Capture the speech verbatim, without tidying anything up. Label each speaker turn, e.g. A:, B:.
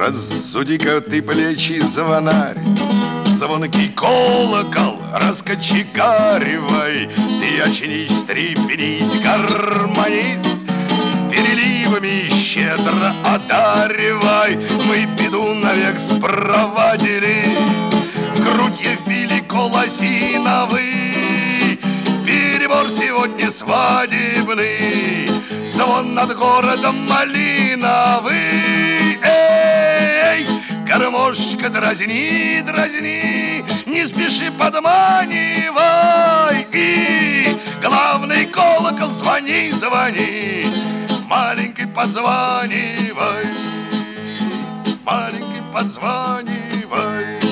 A: Разуди-ка ты плечи, звонарь, звонкий колокол раскочегаривай. Ты очнись, стрепенись, гармонист, переливами щедро одаривай. Мы беду навек спровадили, в грудь вбили колосиновый. Перебор сегодня свадебный, звон над городом малиновый. Эй, гармошка, дразни, дразни, не спеши, подманивай. И главный колокол, звони, звони, маленький подзванивай, маленький подзванивай.